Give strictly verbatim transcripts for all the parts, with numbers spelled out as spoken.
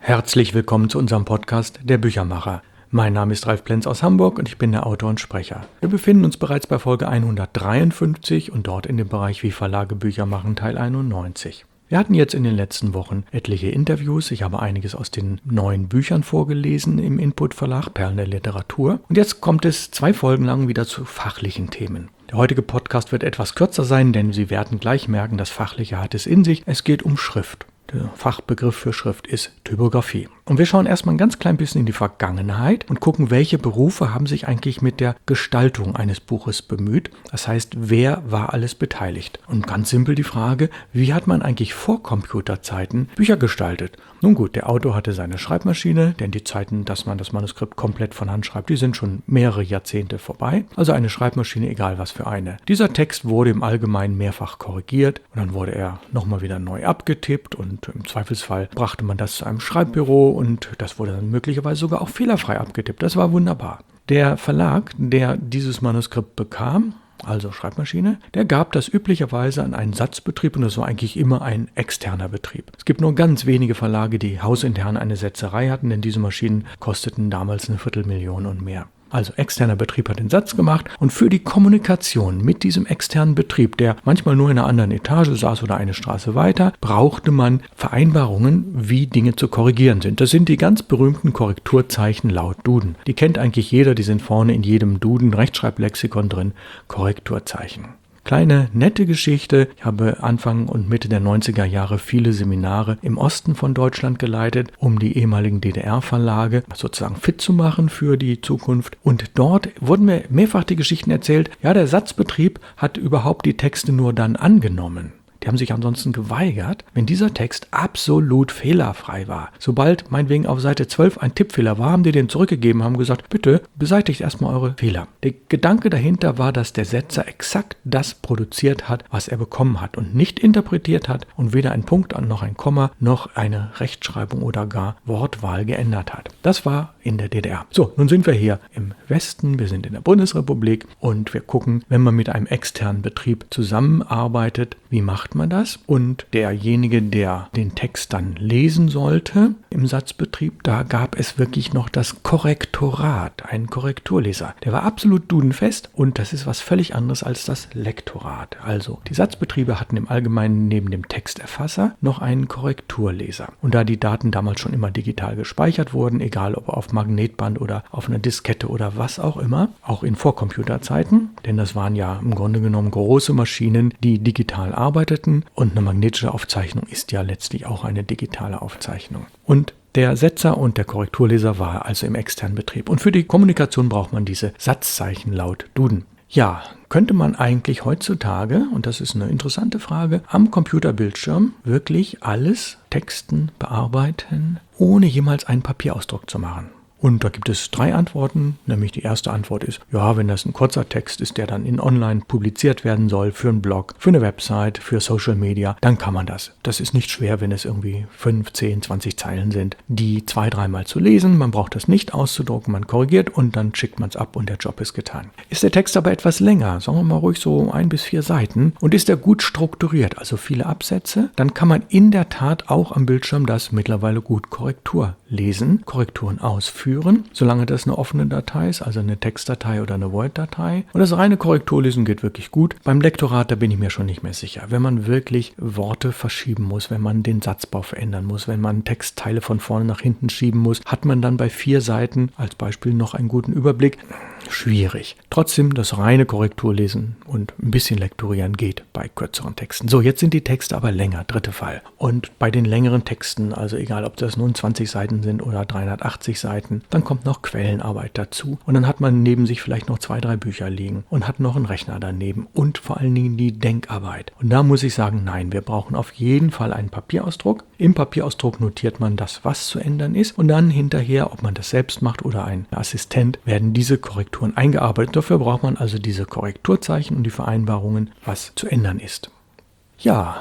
Herzlich willkommen zu unserem Podcast Der Büchermacher. Mein Name ist Ralf Plenz aus Hamburg und ich bin der Autor und Sprecher. Wir befinden uns bereits bei Folge hundertdreiundfünfzig und dort in dem Bereich Wie Verlage Bücher machen Teil einundneunzig. Wir hatten jetzt in den letzten Wochen etliche Interviews. Ich habe einiges aus den neuen Büchern vorgelesen im Input Verlag Perlen der Literatur. Und jetzt kommt es zwei Folgen lang wieder zu fachlichen Themen. Der heutige Podcast wird etwas kürzer sein, denn Sie werden gleich merken, das Fachliche hat es in sich. Es geht um Schrift. Der Fachbegriff für Schrift ist Typografie. Und wir schauen erstmal ein ganz klein bisschen in die Vergangenheit und gucken, welche Berufe haben sich eigentlich mit der Gestaltung eines Buches bemüht. Das heißt, wer war alles beteiligt? Und ganz simpel die Frage, wie hat man eigentlich vor Computerzeiten Bücher gestaltet? Nun gut, der Autor hatte seine Schreibmaschine, denn die Zeiten, dass man das Manuskript komplett von Hand schreibt, die sind schon mehrere Jahrzehnte vorbei. Also eine Schreibmaschine, egal was für eine. Dieser Text wurde im Allgemeinen mehrfach korrigiert und dann wurde er nochmal wieder neu abgetippt und Und im Zweifelsfall brachte man das zu einem Schreibbüro und das wurde dann möglicherweise sogar auch fehlerfrei abgetippt. Das war wunderbar. Der Verlag, der dieses Manuskript bekam, also Schreibmaschine, der gab das üblicherweise an einen Satzbetrieb und das war eigentlich immer ein externer Betrieb. Es gibt nur ganz wenige Verlage, die hausintern eine Setzerei hatten, denn diese Maschinen kosteten damals eine Viertelmillion und mehr. Also externer Betrieb hat den Satz gemacht und für die Kommunikation mit diesem externen Betrieb, der manchmal nur in einer anderen Etage saß oder eine Straße weiter, brauchte man Vereinbarungen, wie Dinge zu korrigieren sind. Das sind die ganz berühmten Korrekturzeichen laut Duden. Die kennt eigentlich jeder, die sind vorne in jedem Duden, Rechtschreiblexikon drin, Korrekturzeichen. Kleine, nette Geschichte. Ich habe Anfang und Mitte der neunziger Jahre viele Seminare im Osten von Deutschland geleitet, um die ehemaligen D D R-Verlage sozusagen fit zu machen für die Zukunft. Und dort wurden mir mehrfach die Geschichten erzählt, ja, der Satzbetrieb hat überhaupt die Texte nur dann angenommen. Die haben sich ansonsten geweigert, wenn dieser Text absolut fehlerfrei war. Sobald meinetwegen auf Seite zwölf ein Tippfehler war, haben die den zurückgegeben, haben gesagt, bitte beseitigt erstmal eure Fehler. Der Gedanke dahinter war, dass der Setzer exakt das produziert hat, was er bekommen hat und nicht interpretiert hat und weder ein Punkt noch ein Komma noch eine Rechtschreibung oder gar Wortwahl geändert hat. Das war in der D D R. So, nun sind wir hier im Westen, wir sind in der Bundesrepublik und wir gucken, wenn man mit einem externen Betrieb zusammenarbeitet, wie macht man das? Und derjenige, der den Text dann lesen sollte im Satzbetrieb, da gab es wirklich noch das Korrektorat, einen Korrekturleser. Der war absolut dudenfest und das ist was völlig anderes als das Lektorat. Also die Satzbetriebe hatten im Allgemeinen neben dem Texterfasser noch einen Korrekturleser. Und da die Daten damals schon immer digital gespeichert wurden, egal ob auf Magnetband oder auf einer Diskette oder was auch immer, auch in Vorcomputerzeiten, denn das waren ja im Grunde genommen große Maschinen, die digital arbeiteten und eine magnetische Aufzeichnung ist ja letztlich auch eine digitale Aufzeichnung. Und der Setzer und der Korrekturleser war also im externen Betrieb. Und für die Kommunikation braucht man diese Satzzeichen laut Duden. Ja, könnte man eigentlich heutzutage, und das ist eine interessante Frage, am Computerbildschirm wirklich alles texten, bearbeiten, ohne jemals einen Papierausdruck zu machen? Und da gibt es drei Antworten, nämlich die erste Antwort ist, ja, wenn das ein kurzer Text ist, der dann in online publiziert werden soll, für einen Blog, für eine Website, für Social Media, dann kann man das. Das ist nicht schwer, wenn es irgendwie fünf, zehn, zwanzig Zeilen sind, die zwei, dreimal zu lesen, man braucht das nicht auszudrucken, man korrigiert und dann schickt man es ab und der Job ist getan. Ist der Text aber etwas länger, sagen wir mal ruhig so ein bis vier Seiten und ist er gut strukturiert, also viele Absätze, dann kann man in der Tat auch am Bildschirm das mittlerweile gut Korrektur lesen, Korrekturen ausführen, solange das eine offene Datei ist, also eine Textdatei oder eine Word-Datei. Und das reine Korrekturlesen geht wirklich gut. Beim Lektorat, da bin ich mir schon nicht mehr sicher. Wenn man wirklich Worte verschieben muss, wenn man den Satzbau verändern muss, wenn man Textteile von vorne nach hinten schieben muss, hat man dann bei vier Seiten als Beispiel noch einen guten Überblick. Schwierig. Trotzdem das reine Korrekturlesen und ein bisschen lektorieren geht bei kürzeren Texten. So, jetzt sind die Texte aber länger, dritte Fall. Und bei den längeren Texten, also egal ob das nun zwanzig Seiten sind oder dreihundertachtzig Seiten, dann kommt noch Quellenarbeit dazu. Und dann hat man neben sich vielleicht noch zwei, drei Bücher liegen und hat noch einen Rechner daneben und vor allen Dingen die Denkarbeit. Und da muss ich sagen, nein, wir brauchen auf jeden Fall einen Papierausdruck. Im Papierausdruck notiert man das, was zu ändern ist und dann hinterher, ob man das selbst macht oder ein Assistent, werden diese Korrekturen eingearbeitet. Dafür braucht man also diese Korrekturzeichen und die Vereinbarungen, was zu ändern ist. Ja,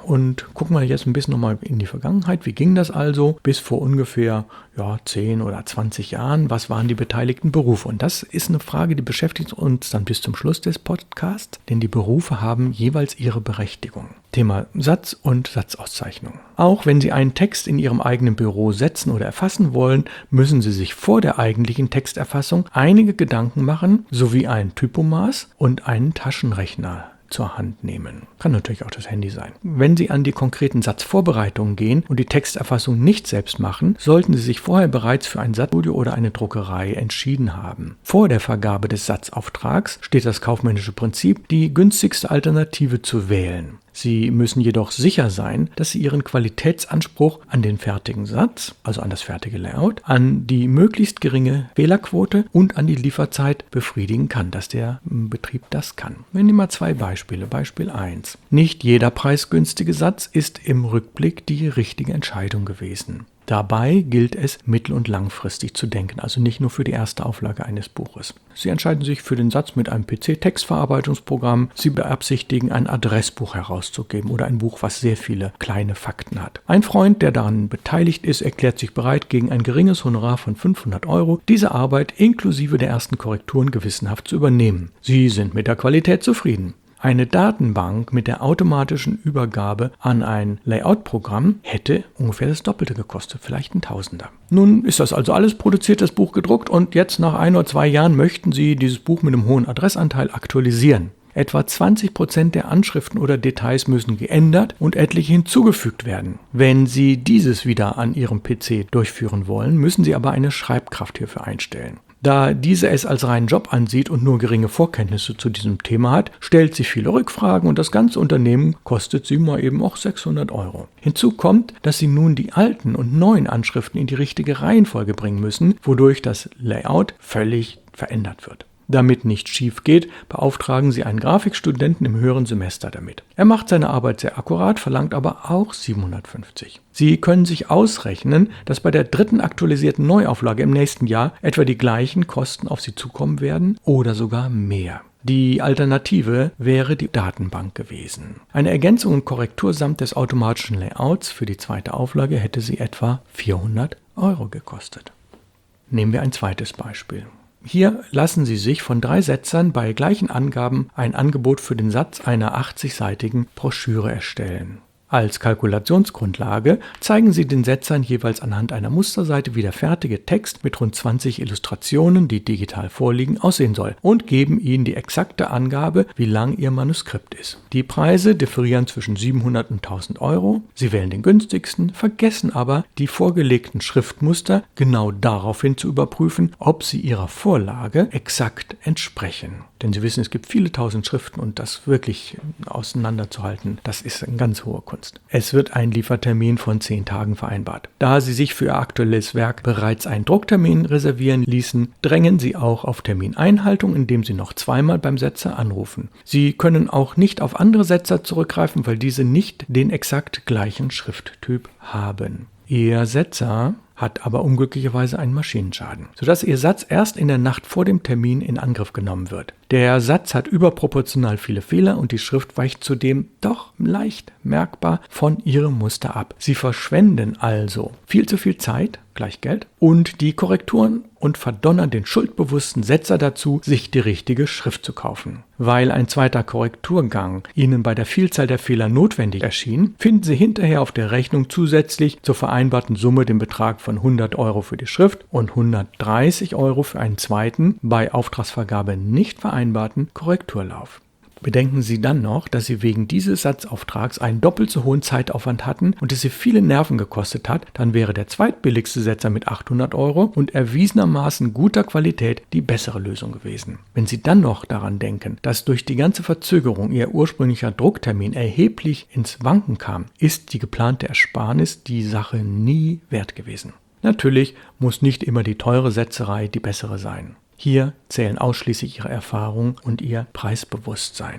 und gucken wir jetzt ein bisschen nochmal in die Vergangenheit. Wie ging das also bis vor ungefähr ja, zehn oder zwanzig Jahren? Was waren die beteiligten Berufe? Und das ist eine Frage, die beschäftigt uns dann bis zum Schluss des Podcasts, denn die Berufe haben jeweils ihre Berechtigung. Thema Satz und Satzauszeichnung. Auch wenn Sie einen Text in Ihrem eigenen Büro setzen oder erfassen wollen, müssen Sie sich vor der eigentlichen Texterfassung einige Gedanken machen, sowie ein Typomaß und einen Taschenrechner zur Hand nehmen. Kann natürlich auch das Handy sein. Wenn Sie an die konkreten Satzvorbereitungen gehen und die Texterfassung nicht selbst machen, sollten Sie sich vorher bereits für ein Satzstudio oder eine Druckerei entschieden haben. Vor der Vergabe des Satzauftrags steht das kaufmännische Prinzip, die günstigste Alternative zu wählen. Sie müssen jedoch sicher sein, dass Sie Ihren Qualitätsanspruch an den fertigen Satz, also an das fertige Layout, an die möglichst geringe Fehlerquote und an die Lieferzeit befriedigen kann, dass der Betrieb das kann. Wir nehmen mal zwei Beispiele. Beispiel eins. Nicht jeder preisgünstige Satz ist im Rückblick die richtige Entscheidung gewesen. Dabei gilt es, mittel- und langfristig zu denken, also nicht nur für die erste Auflage eines Buches. Sie entscheiden sich für den Satz mit einem P C-Textverarbeitungsprogramm. Sie beabsichtigen, ein Adressbuch herauszugeben oder ein Buch, was sehr viele kleine Fakten hat. Ein Freund, der daran beteiligt ist, erklärt sich bereit, gegen ein geringes Honorar von fünfhundert Euro diese Arbeit inklusive der ersten Korrekturen gewissenhaft zu übernehmen. Sie sind mit der Qualität zufrieden. Eine Datenbank mit der automatischen Übergabe an ein Layout-Programm hätte ungefähr das Doppelte gekostet, vielleicht ein Tausender. Nun ist das also alles produziert, das Buch gedruckt und jetzt nach ein oder zwei Jahren möchten Sie dieses Buch mit einem hohen Adressanteil aktualisieren. Etwa zwanzig Prozent der Anschriften oder Details müssen geändert und etliche hinzugefügt werden. Wenn Sie dieses wieder an Ihrem P C durchführen wollen, müssen Sie aber eine Schreibkraft hierfür einstellen. Da diese es als reinen Job ansieht und nur geringe Vorkenntnisse zu diesem Thema hat, stellt sie viele Rückfragen und das ganze Unternehmen kostet sie mal eben auch sechshundert Euro. Hinzu kommt, dass sie nun die alten und neuen Anschriften in die richtige Reihenfolge bringen müssen, wodurch das Layout völlig verändert wird. Damit nichts schief geht, beauftragen Sie einen Grafikstudenten im höheren Semester damit. Er macht seine Arbeit sehr akkurat, verlangt aber auch siebenhundertfünfzig. Sie können sich ausrechnen, dass bei der dritten aktualisierten Neuauflage im nächsten Jahr etwa die gleichen Kosten auf Sie zukommen werden oder sogar mehr. Die Alternative wäre die Datenbank gewesen. Eine Ergänzung und Korrektur samt des automatischen Layouts für die zweite Auflage hätte sie etwa vierhundert Euro gekostet. Nehmen wir ein zweites Beispiel. Hier lassen Sie sich von drei Setzern bei gleichen Angaben ein Angebot für den Satz einer achtzigseitigen Broschüre erstellen. Als Kalkulationsgrundlage zeigen Sie den Setzern jeweils anhand einer Musterseite, wie der fertige Text mit rund zwanzig Illustrationen, die digital vorliegen, aussehen soll und geben Ihnen die exakte Angabe, wie lang Ihr Manuskript ist. Die Preise differieren zwischen siebenhundert und tausend Euro. Sie wählen den günstigsten, vergessen aber, die vorgelegten Schriftmuster genau daraufhin zu überprüfen, ob sie Ihrer Vorlage exakt entsprechen. Denn Sie wissen, es gibt viele tausend Schriften und das wirklich auseinanderzuhalten, das ist eine ganz hohe Kunst. Es wird ein Liefertermin von zehn Tagen vereinbart. Da Sie sich für Ihr aktuelles Werk bereits einen Drucktermin reservieren ließen, drängen Sie auch auf Termineinhaltung, indem Sie noch zweimal beim Setzer anrufen. Sie können auch nicht auf andere Setzer zurückgreifen, weil diese nicht den exakt gleichen Schrifttyp haben. Ihr Setzer hat aber unglücklicherweise einen Maschinenschaden, sodass Ihr Satz erst in der Nacht vor dem Termin in Angriff genommen wird. Der Satz hat überproportional viele Fehler und die Schrift weicht zudem doch leicht merkbar von Ihrem Muster ab. Sie verschwenden also viel zu viel Zeit, gleich Geld, und die Korrekturen und verdonnern den schuldbewussten Setzer dazu, sich die richtige Schrift zu kaufen. Weil ein zweiter Korrekturgang Ihnen bei der Vielzahl der Fehler notwendig erschien, finden Sie hinterher auf der Rechnung zusätzlich zur vereinbarten Summe den Betrag von hundert Euro für die Schrift und hundertdreißig Euro für einen zweiten, bei Auftragsvergabe nicht vereinbarten Korrekturlauf. Bedenken Sie dann noch, dass Sie wegen dieses Satzauftrags einen doppelt so hohen Zeitaufwand hatten und es Sie viele Nerven gekostet hat, dann wäre der zweitbilligste Setzer mit achthundert Euro und erwiesenermaßen guter Qualität die bessere Lösung gewesen. Wenn Sie dann noch daran denken, dass durch die ganze Verzögerung Ihr ursprünglicher Drucktermin erheblich ins Wanken kam, ist die geplante Ersparnis die Sache nie wert gewesen. Natürlich muss nicht immer die teure Setzerei die bessere sein. Hier zählen ausschließlich Ihre Erfahrung und Ihr Preisbewusstsein.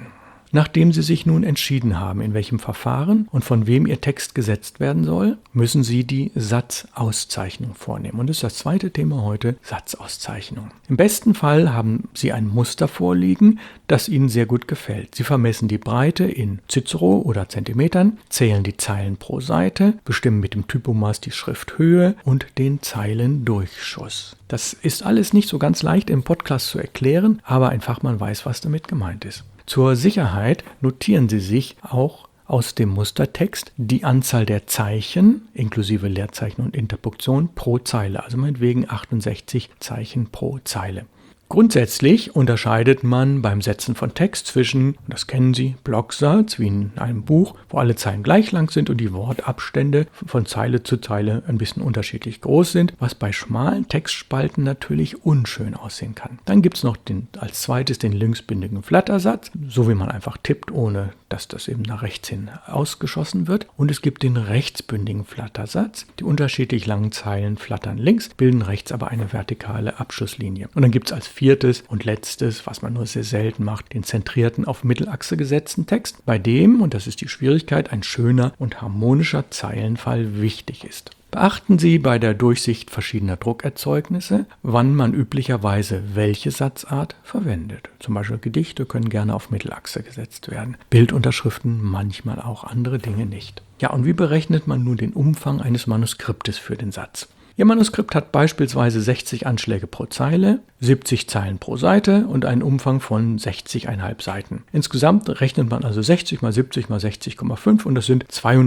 Nachdem Sie sich nun entschieden haben, in welchem Verfahren und von wem Ihr Text gesetzt werden soll, müssen Sie die Satzauszeichnung vornehmen. Und das ist das zweite Thema heute, Satzauszeichnung. Im besten Fall haben Sie ein Muster vorliegen, das Ihnen sehr gut gefällt. Sie vermessen die Breite in Cicero oder Zentimetern, zählen die Zeilen pro Seite, bestimmen mit dem Typomaß die Schrifthöhe und den Zeilendurchschuss. Das ist alles nicht so ganz leicht im Podcast zu erklären, aber ein Fachmann weiß, was damit gemeint ist. Zur Sicherheit notieren Sie sich auch aus dem Mustertext die Anzahl der Zeichen, inklusive Leerzeichen und Interpunktion, pro Zeile, also meinetwegen achtundsechzig Zeichen pro Zeile. Grundsätzlich unterscheidet man beim Setzen von Text zwischen, das kennen Sie, Blocksatz, wie in einem Buch, wo alle Zeilen gleich lang sind und die Wortabstände von Zeile zu Zeile ein bisschen unterschiedlich groß sind, was bei schmalen Textspalten natürlich unschön aussehen kann. Dann gibt es noch den, als zweites den linksbündigen Flattersatz, so wie man einfach tippt, ohne dass das eben nach rechts hin ausgeschossen wird. Und es gibt den rechtsbündigen Flattersatz. Die unterschiedlich langen Zeilen flattern links, bilden rechts aber eine vertikale Abschusslinie. Und dann gibt es als viertes und letztes, was man nur sehr selten macht, den zentrierten auf Mittelachse gesetzten Text, bei dem, und das ist die Schwierigkeit, ein schöner und harmonischer Zeilenfall wichtig ist. Beachten Sie bei der Durchsicht verschiedener Druckerzeugnisse, wann man üblicherweise welche Satzart verwendet. Zum Beispiel Gedichte können gerne auf Mittelachse gesetzt werden, Bildunterschriften manchmal auch, andere Dinge nicht. Ja, und wie berechnet man nun den Umfang eines Manuskriptes für den Satz? Ihr Manuskript hat beispielsweise sechzig Anschläge pro Zeile, siebzig Zeilen pro Seite und einen Umfang von sechzig Komma fünf Seiten. Insgesamt rechnet man also sechzig mal siebzig mal sechzig Komma fünf und das sind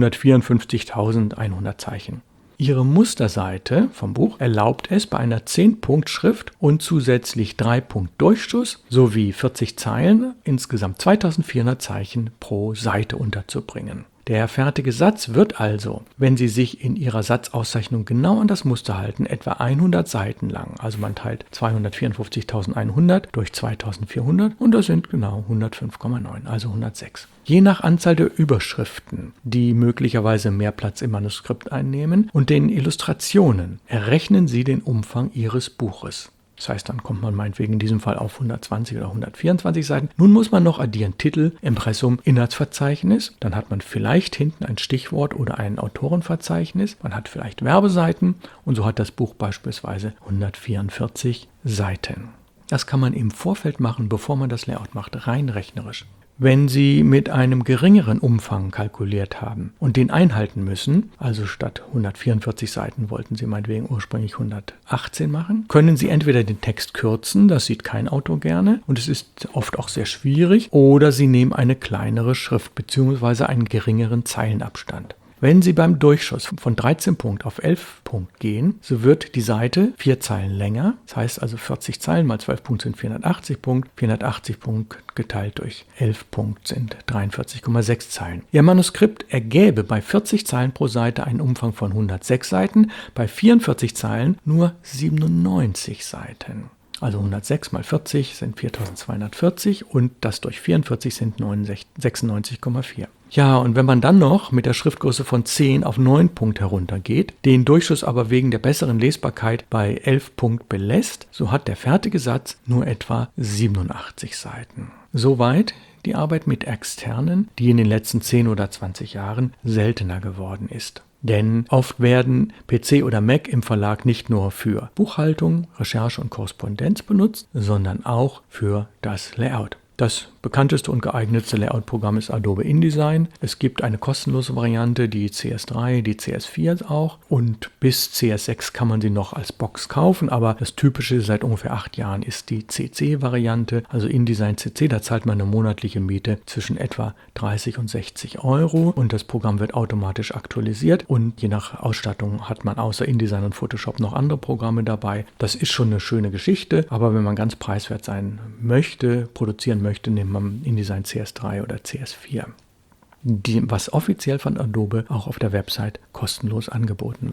zweihundertvierundfünfzigtausendeinhundert Zeichen. Ihre Musterseite vom Buch erlaubt es, bei einer zehn-Punkt-Schrift und zusätzlich drei Punkt Durchschuss sowie vierzig Zeilen insgesamt zweitausendvierhundert Zeichen pro Seite unterzubringen. Der fertige Satz wird also, wenn Sie sich in Ihrer Satzauszeichnung genau an das Muster halten, etwa hundert Seiten lang. Also man teilt zweihundertvierundfünfzigtausendeinhundert durch zweitausendvierhundert und das sind genau hundertfünf Komma neun, also hundertsechs. Je nach Anzahl der Überschriften, die möglicherweise mehr Platz im Manuskript einnehmen, und den Illustrationen errechnen Sie den Umfang Ihres Buches. Das heißt, dann kommt man meinetwegen in diesem Fall auf hundertzwanzig oder hundertvierundzwanzig Seiten. Nun muss man noch addieren Titel, Impressum, Inhaltsverzeichnis. Dann hat man vielleicht hinten ein Stichwort oder ein Autorenverzeichnis. Man hat vielleicht Werbeseiten und so hat das Buch beispielsweise hundertvierundvierzig Seiten. Das kann man im Vorfeld machen, bevor man das Layout macht, rein rechnerisch. Wenn Sie mit einem geringeren Umfang kalkuliert haben und den einhalten müssen, also statt hundertvierundvierzig Seiten wollten Sie meinetwegen ursprünglich hundertachtzehn machen, können Sie entweder den Text kürzen, das sieht kein Autor gerne und es ist oft auch sehr schwierig, oder Sie nehmen eine kleinere Schrift bzw. einen geringeren Zeilenabstand. Wenn Sie beim Durchschuss von dreizehn Punkt auf elf Punkt gehen, so wird die Seite vier Zeilen länger. Das heißt also vierzig Zeilen mal zwölf Punkt sind vierhundertachtzig Punkt. vierhundertachtzig Punkt geteilt durch elf Punkt sind dreiundvierzig Komma sechs Zeilen. Ihr Manuskript ergäbe bei vierzig Zeilen pro Seite einen Umfang von hundertsechs Seiten, bei vierundvierzig Zeilen nur siebenundneunzig Seiten. Also hundertsechs mal vierzig sind viertausendzweihundertvierzig und das durch vierundvierzig sind sechsundneunzig Komma vier. Ja, und wenn man dann noch mit der Schriftgröße von zehn auf neun Punkt heruntergeht, den Durchschuss aber wegen der besseren Lesbarkeit bei elf Punkt belässt, so hat der fertige Satz nur etwa siebenundachtzig Seiten. Soweit die Arbeit mit Externen, die in den letzten zehn oder zwanzig Jahren seltener geworden ist. Denn oft werden P C oder Mac im Verlag nicht nur für Buchhaltung, Recherche und Korrespondenz benutzt, sondern auch für das Layout. Das bekannteste und geeignetste Layout-Programm ist Adobe InDesign. Es gibt eine kostenlose Variante, die C S drei, die C S vier auch. Und bis C S sechs kann man sie noch als Box kaufen. Aber das Typische seit ungefähr acht Jahren ist die C C-Variante, also InDesign C C. Da zahlt man eine monatliche Miete zwischen etwa dreißig und sechzig Euro. Und das Programm wird automatisch aktualisiert. Und je nach Ausstattung hat man außer InDesign und Photoshop noch andere Programme dabei. Das ist schon eine schöne Geschichte. Aber wenn man ganz preiswert sein möchte, produzieren möchte, nimmt man InDesign C S drei oder C S vier, die, was offiziell von Adobe auch auf der Website kostenlos angeboten wird.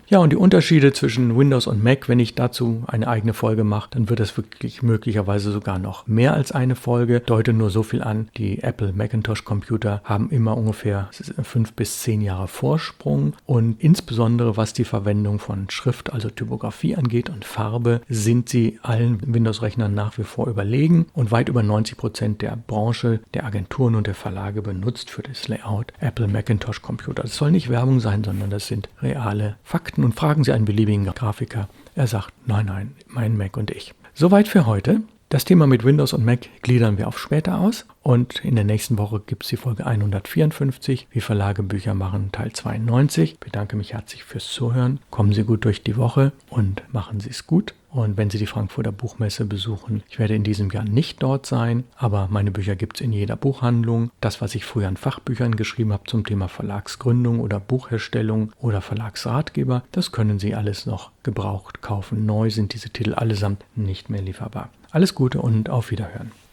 Ja, und die Unterschiede zwischen Windows und Mac, wenn ich dazu eine eigene Folge mache, dann wird das wirklich möglicherweise sogar noch mehr als eine Folge. Deute nur so viel an, die Apple Macintosh Computer haben immer ungefähr fünf bis zehn Jahre Vorsprung und insbesondere was die Verwendung von Schrift, also Typografie angeht und Farbe, sind sie allen Windows-Rechnern nach wie vor überlegen und weit über neunzig Prozent der Branche, der Agenturen und der Verlage benutzt für das Layout Apple Macintosh Computer. Das soll nicht Werbung sein, sondern das sind reale Fakten. Und fragen Sie einen beliebigen Grafiker. Er sagt, nein, nein, mein Mac und ich. Soweit für heute. Das Thema mit Windows und Mac gliedern wir auf später aus. Und in der nächsten Woche gibt es die Folge hundertvierundfünfzig, wie Verlage Bücher machen, Teil zweiundneunzig. Ich bedanke mich herzlich fürs Zuhören. Kommen Sie gut durch die Woche und machen Sie es gut. Und wenn Sie die Frankfurter Buchmesse besuchen, ich werde in diesem Jahr nicht dort sein, aber meine Bücher gibt es in jeder Buchhandlung. Das, was ich früher in Fachbüchern geschrieben habe zum Thema Verlagsgründung oder Buchherstellung oder Verlagsratgeber, das können Sie alles noch gebraucht kaufen. Neu sind diese Titel allesamt nicht mehr lieferbar. Alles Gute und auf Wiederhören.